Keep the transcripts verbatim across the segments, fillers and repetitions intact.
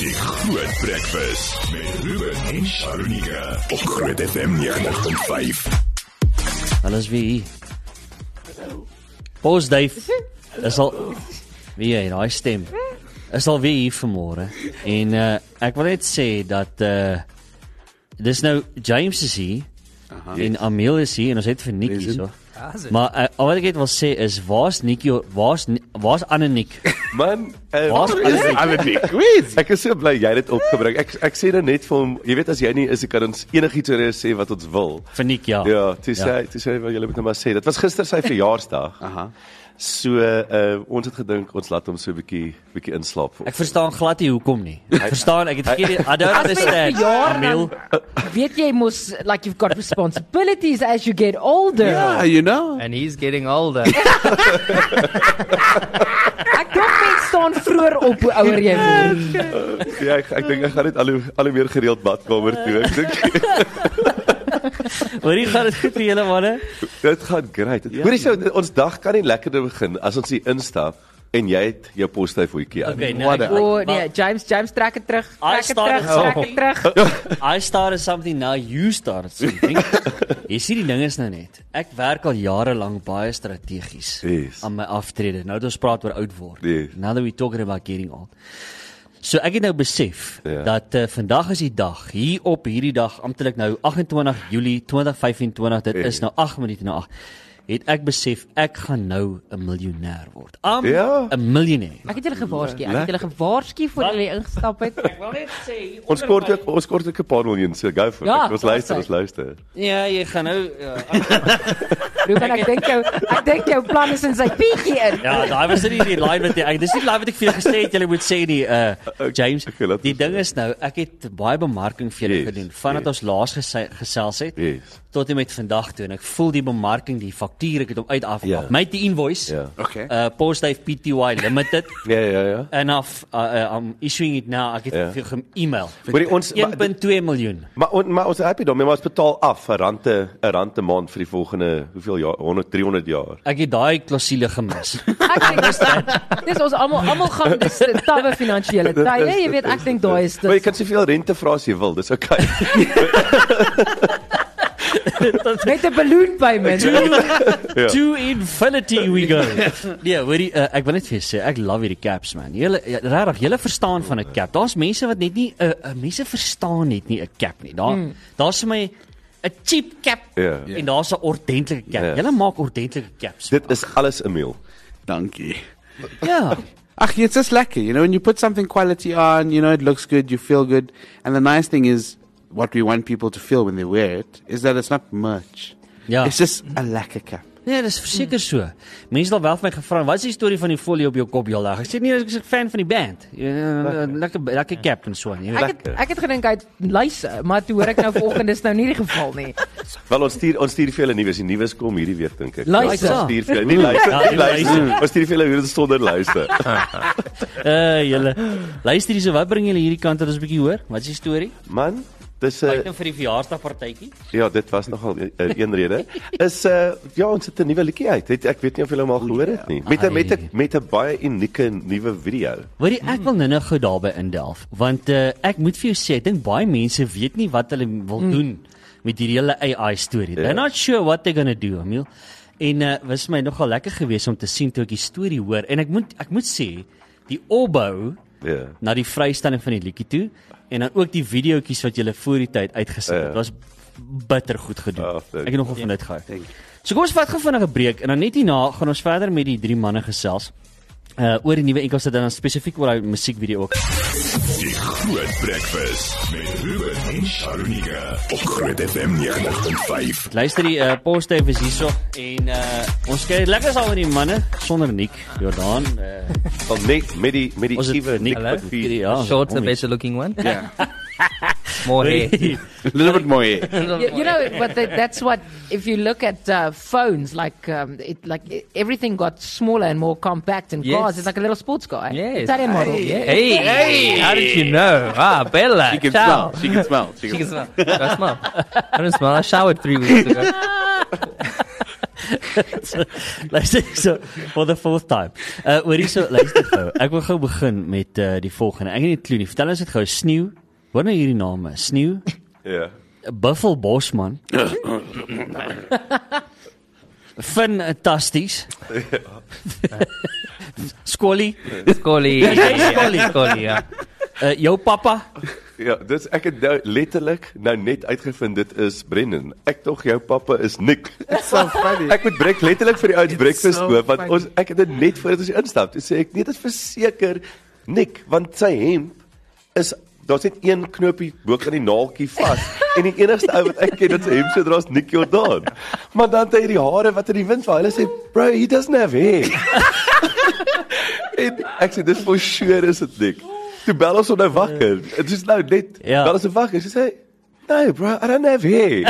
Die Groot Breakfast met Ruben en Sharonika op Groot F M negentig punt vyf. Alles wie hier. Pos Dave, is al, wie jy, daai stem, is al weer hier vanmôre. En uh, ek wil net sê dat, uh, dis nou, James is hier, Aha, en Amiel is hier, en ons het vir Nikkie so. Maar uh, al wat ek het wil sê is, waar's Nikkie, waar's, waar's Annenik? Man, uh, waar's Annenik? Weet, ek is so bly jy het opgebring. Ek, ek sê nou net vir hom, jy weet as jy nie is, ek kan ons enigiets oor jou sê wat ons wil. Vir Nick, ja. Ja, toe sê, ja. toe sê wat julle moet nou maar sê. Dit was gister sy verjaarsdag. Aha. So, uh, ons het gedink, ons laat hom so 'n bietjie, bietjie inslaap. Ek verstaan glad nie hoekom nie. Ek verstaan, ek het vergeet, I don't understand. Amiel. Weet jy mos, like you've got responsibilities as you get older. Yeah, you know. And he's getting older. Ek dink mens staan vroeër op hoe ouer jy word. Ja, ek, ek dink ek gaan net al hoe, al hoe meer gereeld badkamer toe. Ek dink Hoorie, gaan dit goed vir julle manne? Dit gaan great. Ja, Hoorie, so, ons dag kan nie lekkerder begin as ons hier instap en jy het jou postduifvoetjie aan. Okay, nee, o, oh, nee, James, James trek het terug. Trek het terug, trek het terug. I started something, now you started something. Jy sien die ding is nou net. Ek werk al jare lank baie strategies yes. aan my aftrede. Nou dat ons praat oor oud word. Yes. Now that we talking about getting old. So ek het nou besef, ja. dat uh, vandag is die dag, hier op hierdie dag, amptelik nou agt en twintig Julie twintig vyf-en-twintig, dit is nou agt minute na agt, het ek besef, ek gaan nou 'n miljonair word. Am 'n ja. miljonair. Ek het julle gewaarsku, ek het julle gewaarsku voor julle ingestap het. Ek wil net sê, ons kort ook, ons kort ook 'n paar miljoen, so go for ja, it. Ons luister, ons luister. Ja, jy gaan nou ja, Ruben, ek dink jou, ek dink jou plan is in sy pietjie in. Ja, daai was nie die line wat jy, dis nie die line wat ek vir jou gesê het, jy moet sê die uh, James, okay, die ding is nou, ek het baie bemarking vir julle yes, gedoen, vandat yes. ons laas gese, gesels het, yes. tot en met vandag toe, en ek voel die bemarking, die faktuur, ek het hom uit af, ja. my die invoice, ja. Okay. uh, Postdive P T Y Limited, ja, ja, ja. en af, uh, uh, I'm issuing it now, ek het ja. vir jou e-mail, ons een komma twee miljoen. Maar, on, maar ons is happy daarmee, maar ons betaal af, 'n rand 'n rand 'n maand vir die volgende, hoeveel jaar, honderd, driehonderd jaar. Ek het daai klousule gemis. Ek dink dis ons almal almal gaan dis tawe finansiële tye, jy weet, ek dink daai is dit. Maar jy kan soveel rente vra as jy wil, dis okay. Met 'n balloon payment. Ja. To infinity we go. Nee, hoorie, uh, ek wil net vir jou sê, ek love hierdie caps man. Julle regtig, julle verstaan van 'n cap. Daar's mense wat net nie 'n uh, uh, mense verstaan net nie 'n cap nie. Daar mm. daar's vir my 'n cheap cap ja. en daar's 'n ordentlike cap. Ja. Julle maak ordentlike caps. Dit is alles 'n meal. Dankie. Ja. Ach, it's just lekker, you know, when you put something quality on, you know, it looks good, you feel good. And the nice thing is, what we want people to feel when they wear it, is that it's not merch. Ja. It's just a lekker cap. Ja, dis verseker so. Mense het al wel vir my gevra, wat is die storie van die folie op jou kop heel lag? Ek sê nee, ek is 'n fan van die band. Ja, lekker lekker cap en so. Jy weet. Ek het ek het gedink hy het luise, maar toe hoor ek nou vanoggend dis nou nie die geval nie. Wel ons stuur ons stuur vir julle nuus, die nuus kom hierdie week dink ek. Luister. Ons stuur vir julle nie luister, Ja, nie nie luister. Ons stuur vir julle hoe dit sonder luister. Uh, julle luister hierso, wat bring julle hierdie kant dat ons 'n bietjie hoor? Wat is die storie? Man, dis 'n Kyk nou vir die verjaarsdagpartytjie. Ja, dit was nogal 'n een rede. Is uh ja, ons het 'n nuwe liedjie uit. Het, ek weet nie of julle hom al gehoor het nie. Met 'n met 'n met 'n baie unieke nuwe video. Hoorie, ek wil nou nog gou daarby indelf, want uh, ek moet vir jou sê, ek dink baie mense weet nie wat hulle wil mm. doen met hierdie hele A I storie. They're not sure what they're going to do, Amiel. En uh, was my nogal lekker geweest om te sien toe ek die storie hoor en ek moet ek moet sê die opbou Ja. na die vrystelling van die liedjie toe en dan ook die videoetjies wat julle voor die tyd uitgesit het. Ja. Dit was bitter goed gedoen. Oh, ek het nogal van dit gehou. So kom ons vat gou vinnig 'n breek en dan net hierna gaan ons verder met die drie manne gesels. Uh oor die nuwe enkels dit dan spesifiek oor die musiekvideo ook. Die Groot Breakfast met Ruben en Sharonika op Groot F M negentig punt vyf. Luister die uh, Postdive is hierso en uh ons kyk lekker saam met die manne sonder Nick, Jordan. Uh Wel net met die met die ons het ewe Nick Hello? wat vir ja. Short, the better looking one. Yeah. More hair. A little bit more here. You, you know, but that, that's what, if you look at uh, phones, like um, it, like it, everything got smaller and more compact, and Yes. cars, it's like a little sports car. Eh? Yes. Italian model. Hey, hey, hey, how did you know? Ah, Bella. She can ciao. smell. She can smell. She She can can smell. I smell. I don't smell. I showered three weeks ago. so, luister so for the fourth time. Uh hoorie so luister gou. Ek wil gou begin met uh, die volgende. Ek het nie 'n klou nie. Vertel ons dit gou. Sneeu. Wat nou hierdie name? Sneeu. Ja. Buffel Bosman. Fantasties. Skolly. Scully. Scully. Scully, ja. Uh, jou pappa. Ja, dis ek het nou letterlik nou net uitgevind dit is Brendan. Ek tog jou pappa is Nick. So funny. Ek moet breek letterlik vir die ouens breakfast so koop want funny. ons ek het dit net voordat ons instap. Toe sê ek nee, dit is verseker Nick want sy hemp is daar's net een knoopie bo aan die naaltjie vas en die enigste ou wat ek ken wat sy hemp so dra is Nick Jordan. Maar dan het hy hierdie hare wat in die wind vaai. Hulle sê, "Bro, he doesn't have hair." En ek sê dis for sure is dit Nick. Toe bel ons hom nou wakker. Dit is nou net Ja. bel ons hom wakker. Sy sê, "No, bro, I don't have hair."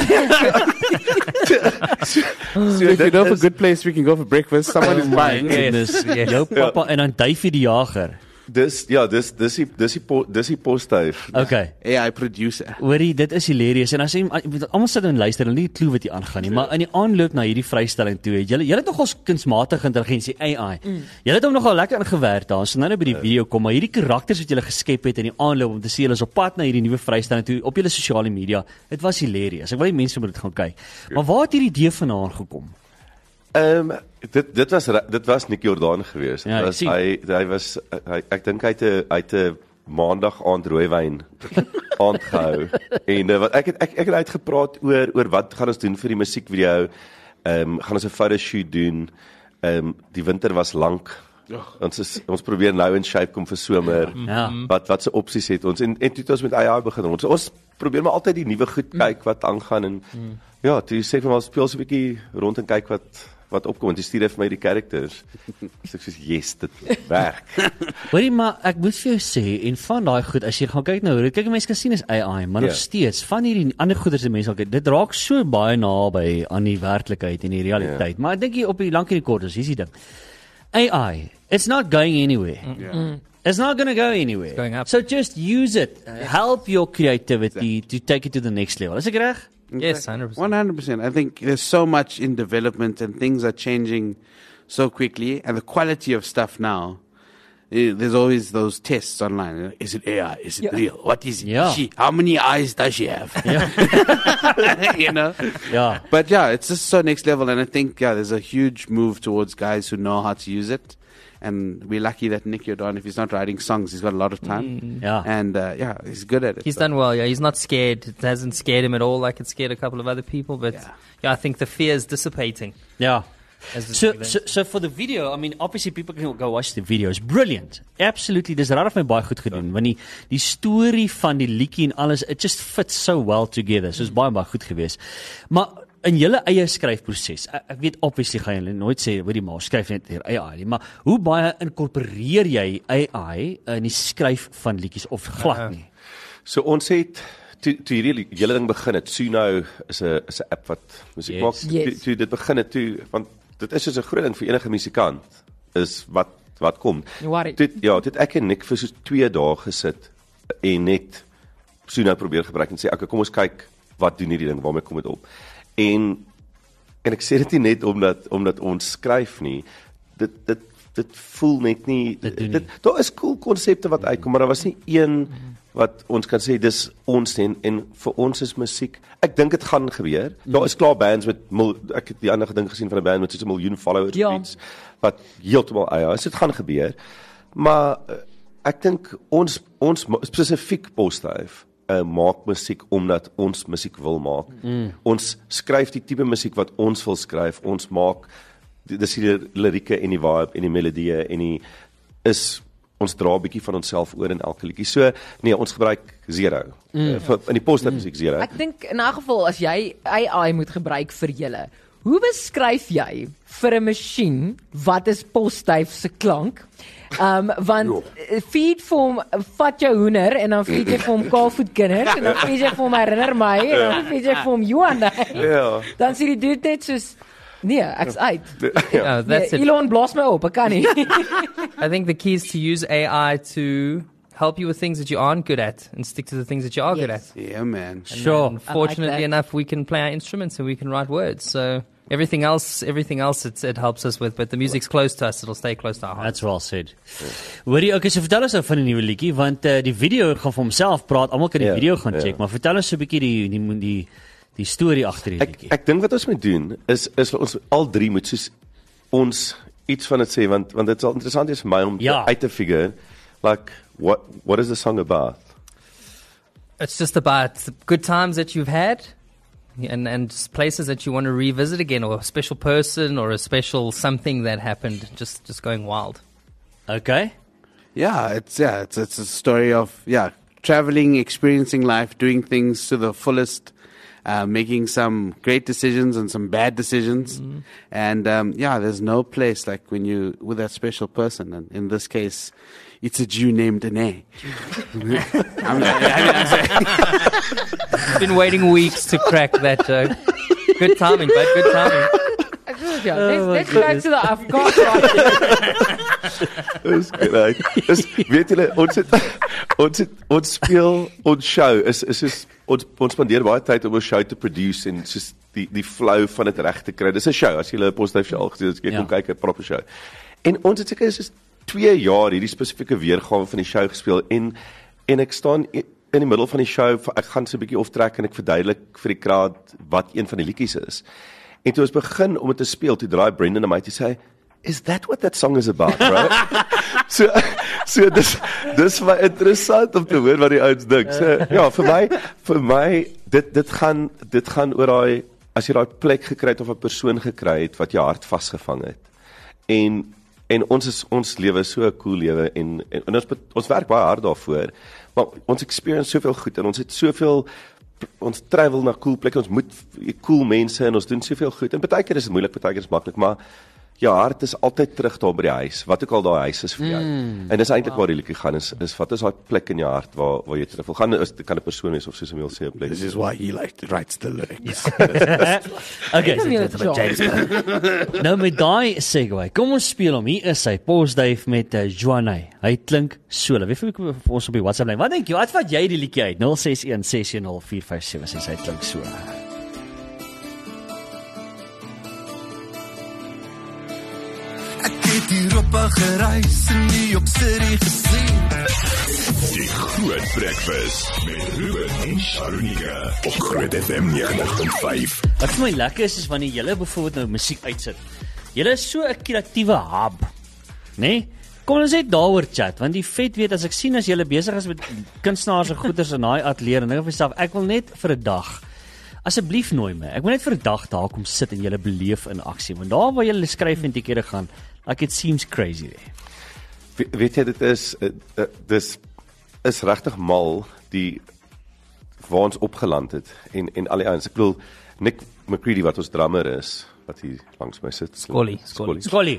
so, So if you know of a good place we can go for breakfast, someone is buying. Goodness, yes. jou pappa en dan Duifie die jager. Dis ja, dis dis die dis die po, dis die posduif. Okay. A I producer. Hoorie, dit is hilarious en as jy almal sit en luister, hulle nie 'n klou wat hier aangaan nie, maar in die aanloop na hierdie vrystelling toe, het julle julle het nogal kunsmatige intelligensie A I. Mm. Julle het hom nogal lekker ingewerk daar. So nou nou by die video kom, maar hierdie karakters wat julle geskep het in die aanloop om te sê hulle is op pad na hierdie nuwe vrystelling toe op julle sosiale media. Dit was hilarious. Ek wil hê mense moet dit gaan kyk. Maar waar het hierdie idee vandaan gekom? Ehm um, dit dit was dit was Nick Jordan geweest. Ja, Dit was sien. hy hy was hy, ek dink hy het 'n hy het 'n maandag aand rooiwyn aand gehou. En uh, wat ek het ek ek het uitgepraat oor oor wat gaan ons doen vir die musiekvideo. Ehm um, gaan ons 'n photoshoot doen. Ehm um, die winter was lank. Ons is, ons probeer nou in shape kom vir somer. Ja. Wat wat se opsies het ons en en toe het ons met A I begin. Ons ons probeer maar altyd die nuwe goed kyk wat aangaan en mm. ja, toe sê vir my speel so 'n bietjie rond en kyk wat wat opkom en jy stuur vir my die characters. So ek sê yes, dit werk. Hoorie, maar ek moet vir jou sê en van daai goed as jy gaan kyk nou, kyk mense kan sien is A I, maar nog Ja. steeds van hierdie ander goeders wat mense al kyk, dit raak so baie naby aan die werklikheid en die realiteit. Maar ek dink hier op die lank en die kort is hier's die ding. A I, it's not going anywhere. Yeah. It's not going to go anywhere. going up. So just use it. Uh, help your creativity to take it to the next level. Is ek reg? Yes, one hundred percent. one hundred percent. I think there's so much in development and things are changing so quickly. And the quality of stuff now, eh, there's always those tests online. Is it A I? Is it real? What is it? Yeah. She, how many eyes does she have? you know? Ja. But yeah, it's just so next level. And I think, yeah, there's a huge move towards guys who know how to use it. And we're lucky that Nick Jordan, if he's not writing songs, he's got a lot of time. Ja. And uh, yeah, he's good at it. He's so. done well, yeah. He's not scared. It hasn't scared him at all like it scared a couple of other people. But Yeah. yeah, I think the fear is dissipating. Ja. As the So, event- so so for the video, I mean obviously people can go watch the video. It's brilliant. Absolutely. Dis regtig my baie goed gedoen want die die storie van die liedjie en alles, it just fits so well together. So is baie baie goed geweest. Maar in julle eie skryfproses. Ek, ek weet obviously gaan julle nooit sê hoor die maar skryf net hier A I nie, maar hoe baie inkorporeer jy A I in die skryf van liedjies of glad nie? So ons het toe toe hierdie hele ding begin het. Suno is 'n is 'n app wat musiek Yes. maak. Yes. Toe, toe dit begin het toe want dit is soos 'n groot ding vir enige musikant is wat wat kom. Nie worry. Toe ja, dit ek en Nick vir so twee dae gesit en net Suno probeer gebruik en sê okay, kom ons kyk wat doen hierdie ding, waarmee kom dit op. En en ek sê dit nie net omdat omdat ons skryf nie. Dit dit dit voel net nie Dit doen nie. dit daar is cool konsepte wat uitkom, maar daar was nie een wat ons kan sê dis ons en en vir ons is musiek. Ek dink dit gaan gebeur. Daar is klaar bands met mil, ek het die ander ding gesien van 'n band met so 'n miljoen followers Ja. iets wat heeltemal ja, dit gaan gebeur. Maar uh, ek dink ons ons spesifiek Posduif uh, maak musiek omdat ons musiek wil maak. Mm. Ons skryf die tipe musiek wat ons wil skryf. Ons maak dis die lirieke en die vibe en die melodieë en die is ons dra 'n bietjie van onsself oor in elke liedjie. So nee, ons gebruik zero. Mm. Uh, in die Posduif musiek zero. Ek dink in 'n geval as jy A I moet gebruik vir julle, hoe beskryf jy vir 'n masjien wat is Posduif se klank? Um want feed vir hom vat jou hoender en dan feed jy vir hom kaalvoetkinders en dan feed jy vir hom herinner my en dan feed jy vir hom Johan. Ja. Dan sê die dude net soos nee, ek's uit. yeah, that's Nee, it. Elon blaas my op, ek kan nie. I think the key is to use A I to help you with things that you aren't good at and stick to the things that you are good at. Yes. Yeah, man. And Sure. then I like fortunately that. enough, we can play our instruments and we can write words. So Everything else, everything else, it's, it helps us with. But the music's close to us; it'll stay close to our heart. That's well said. Hoorie, okay, so vertel ons nou van die nuwe liedjie, want uh, die video gaan vir homself praat. Almal kan die Ja, video gaan ja. check, maar vertel ons so 'n bietjie die die die die storie agter die Ek liedjie. ek dink wat ons moet doen is is vir ons al drie moet soos ons iets van dit sê, want want dit is al interessant is vir my om Ja. uit te figure like what what is the song about? It's just about the good times that you've had, and and just places that you want to revisit again, or a special person, or a special something that happened. Just just going wild. Okay? Yeah, it's yeah, it's it's a story of yeah, traveling, experiencing life, doing things to the fullest, uh, making some great decisions and some bad decisions, mm-hmm. and um, yeah, there's no place like when you with that special person, and in this case, it's a Jew named Danae. I'm, I've been waiting weeks to crack that joke. Good timing, bud. Good timing. Ja, let's, let's go to the Afghan. Dis reg. Dis weet julle ons het ons het ons speel ons show is is soos ons ons spandeer baie tyd om 'n show te produce en soos die die flow van dit reg te kry. Dis 'n show as jy 'n Posduif show al gesien het, jy Ja. kom kyk 'n proper show. En ons het seker soos twee jaar hierdie spesifieke weergawe van die show gespeel en en ek staan i- in die middel van die show, ek gaan so 'n bietjie optrek en ek verduidelik vir die crowd wat een van die liedjies is. En toe ons begin om dit te speel, toe draai Brendan na my toe sê, "Is that what that song is about, bro?" so so dis dis vir my interessant om te hoor wat die ouens dink. So ja, vir my vir my dit dit gaan dit gaan oor daai as jy daai plek gekry het of 'n persoon gekry het wat jou hart vasgevang het. En en ons is ons lewe so 'n cool lewe en, en en ons ons werk baie hard daarvoor. Maar ons experience soveel goed en ons het soveel ons travel na cool plekke, ons moet cool mense en ons doen soveel goed. En baie keer is dit moeilik, baie keer is dit maklik, maar jou hart is altyd terug daar by die huis, wat ook al daai huis is vir jou. Mm, en dis eintlik wow. waar die liedjie gaan is, is wat is daai plek in jou hart waar waar jy terug wil gaan. Is dit kan 'n persoon wees of soos Emil sê 'n plek. This is why he like to write the lyrics. Okay. Kom jy So, James. Nou met daai segue, kom ons speel hom. Hier is hy, Posduif met uh, Joanne. Hy klink so. Wie vir ons op die WhatsApp lyn. Wat dink jy? Wat vat jy die liedjie uit? nul ses een ses een nul vier vyf sewe ses. Hy klink so. Ek het Europa gereis en New York City gesien. Die Groot Breakfast met Ruben en Sharunika op Groot F M negentig punt vyf. Wat vir my lekker is, is wanneer julle byvoorbeeld nou musiek uitsit. Julle is so 'n kreatiewe hub, né? Nee? Kom ons net daaroor chat, want die vet weet as ek sien as julle besig is met kunstenaars en goeders in daai ateljee en dink vir myself, ek wil net vir 'n dag. Asseblief nooi my. Ek wil net vir 'n dag daar kom sit en julle beleef in aksie. Want daar waar julle skryf en tekere gaan, like it seems crazy there. We, weet jy dit is uh, uh, dis is regtig mal die waar ons opgeland het en en al die ouens. Ek bedoel Nick McCready wat ons drummer is, wat hier langs my sit. Scully, Scully. Scully.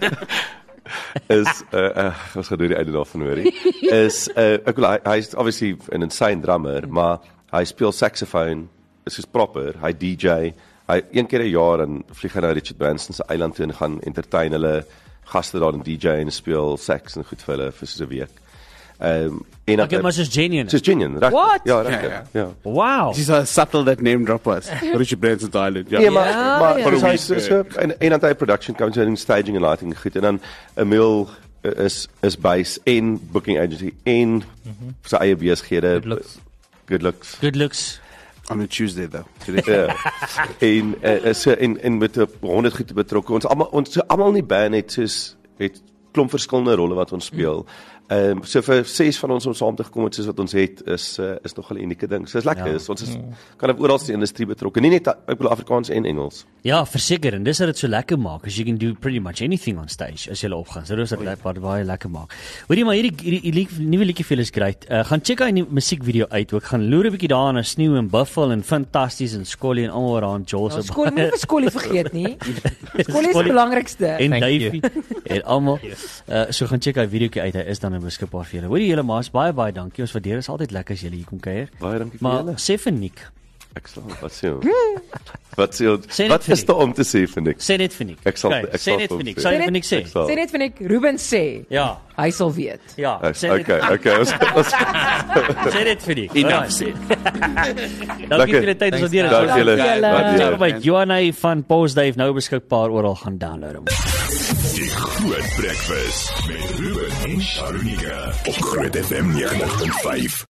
is uh, uh ons gaan doen die einde daarvan hoorie. Is uh ek bedoel hy, hy is obviously 'n insane drummer, maar hy speel saxofoon, is soos proper, hy D J. Hy een keer 'n jaar en vlieg hy na Richard Branson se eiland toe en gaan entertain hulle gaste daar en D J en speel sax en goed vir hulle vir so 'n week. Ehm um, en Okay, maar soos genuine. Soos genuine, reg? What? Ja, reg. Ja, Ja. ja. Wow. She's how subtle that name drop was. Richard Branson's Island. Ja. Ja, maar Ja, maar ja. maar hy is so en en dan hy production comes in staging and lighting goed en dan Emil is is base en booking agency en mm-hmm. sy eie besighede. Good looks. Good looks. Good looks. On a Tuesday though. Today. Ja. En uh, so en en met 'n honderd goed betrokke. Ons almal ons so almal in die band het soos het klomp verskillende rolle wat ons speel. Ehm um, so vir ses van ons om saam te gekom het soos wat ons het is uh, is nog 'n unieke ding. So is lekker. Ja. Is, ons is kan op oral die industrie betrokke. Nie net ek bedoel Afrikaans en Engels. Ja, verseker en dis wat dit so lekker maak. As you can do pretty much anything on stage as jy opgaan. So dis wat dit baie baie lekker maak. Hoorie maar hierdie hierdie, hierdie nuwe liedjie vir julle is great. Uh, gaan check uit die musiekvideo uit ook. Gaan loer 'n bietjie daar na sneeu en buffel en fantasties en Scully en almal daar aan Joel se. Skool nie vir skoolie vergeet nie. Skoolie is die belangrikste. En Thank Davey en almal. Uh, so gaan check uit videoetjie uit. Hy is dan beskikbaar vir julle. Hoorie julle maas baie baie dankie. Ons waardeer is altyd lekker as julle hier kom kuier. Baie dankie vir Maar julle. sê vir Nick, Ek sal wat sê. Wat sê? Sê net Wat vir is Nick. daar om te sê vir Nick? Sê net vir Nick. Ek sal- Kyk, ek sê sal net vir vir Nick. hom Sal jy sê. vir Nick sê? Ek sal- Sê net vir Nick, Ruben sê, Ja. hy sal weet. Ja, Ek- sê net, Okay, okay. Ons ons sê net vir Nick. Enough Alright. said. Dankie Lekker. vir die tyd ons het hier. Dankie julle. Dankie julle. Waardeer. Check by Joanna van Postduif nou beskikbaar oral gaan download hom. Die Groot Breakfast met Ruben en Sharunika op Groot F M ninety point five.